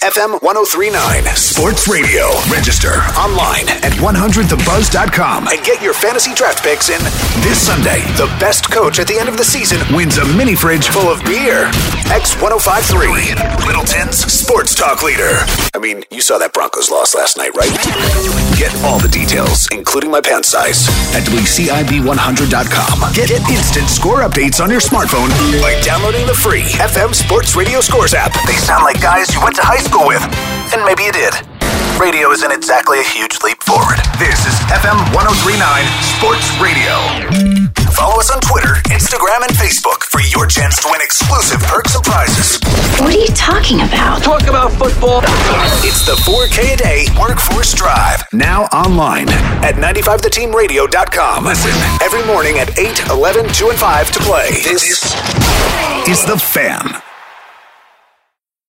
FM 103.9 Sports Radio. Register online at 100thebuzz.com and get your fantasy draft picks in. This Sunday, the best coach at the end of the season wins a mini fridge full of beer. X1053, Littleton's sports talk leader. I mean, you saw that Broncos loss last night, right? Get all the details, including my pant size, at WCIB100.com. Get instant score updates on your smartphone by downloading the free FM Sports Radio Scores app. They sound like guys you went to high school with, and maybe you did. Radio isn't exactly a huge leap forward. This is FM 103.9 Sports Radio. Follow us on Twitter, Instagram, and Facebook for your chance to win exclusive perks and prizes. What are you talking about? Talk about football. It's the 4K a day Workforce Drive. Now online at 95theteamradio.com. Listen every morning at 8, 11, 2, and 5 to play. This is The Fan.